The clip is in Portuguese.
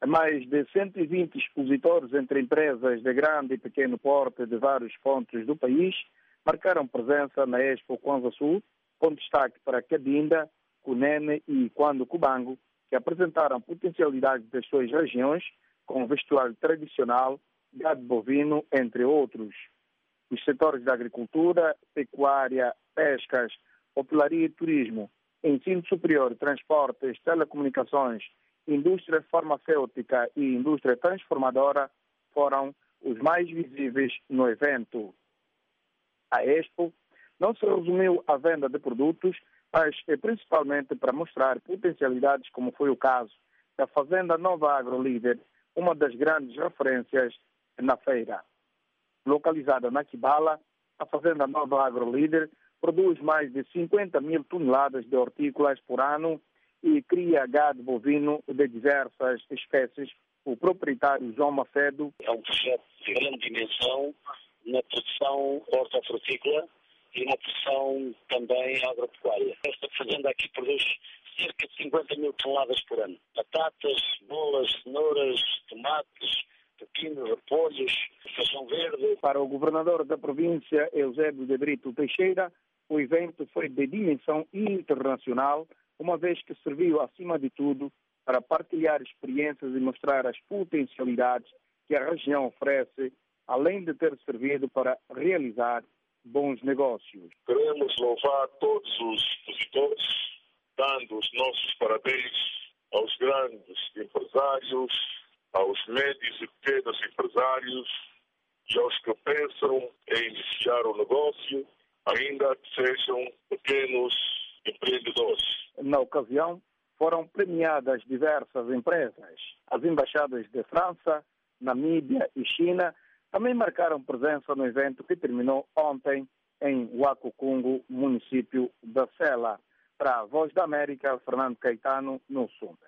Mais de 120 expositores entre empresas de grande e pequeno porte de vários pontos do país marcaram presença na Expo Kwanza Sul, com destaque para Cabinda, Cunene e Quando Cubango, que apresentaram potencialidades das suas regiões, com vestuário tradicional, gado bovino, entre outros. Os setores da agricultura, pecuária, pescas, hotelaria e turismo, ensino superior, transportes, telecomunicações, indústria farmacêutica e indústria transformadora foram os mais visíveis no evento. A Expo não se resumiu à venda de produtos, mas principalmente para mostrar potencialidades, como foi o caso da Fazenda Nova Agro Líder, uma das grandes referências na feira. Localizada na Quibala, a Fazenda Nova Agro Líder produz mais de 50 mil toneladas de hortícolas por ano e cria gado bovino de diversas espécies. O proprietário João Macedo: é um projeto de grande dimensão na produção hortofrutícola e na produção também agropecuária. Esta fazenda aqui produz cerca de 50 mil toneladas por ano. Batatas, cebolas, cenouras, tomates, pepinos, repolhos, feijão verde. Para o governador da província, Eusébio de Brito Teixeira, o evento foi de dimensão internacional, uma vez que serviu, acima de tudo, para partilhar experiências e mostrar as potencialidades que a região oferece, além de ter servido para realizar bons negócios. Queremos louvar todos os expositores, dando os nossos parabéns aos grandes empresários, aos médios e pequenos empresários e aos que pensam em iniciar o negócio, ainda que sejam pequenos empreendedores. Na ocasião, foram premiadas diversas empresas. As embaixadas de França, Namíbia e China também marcaram presença no evento que terminou ontem em Huacucungo, município da Sela. Para a Voz da América, Fernando Caetano, no Sul.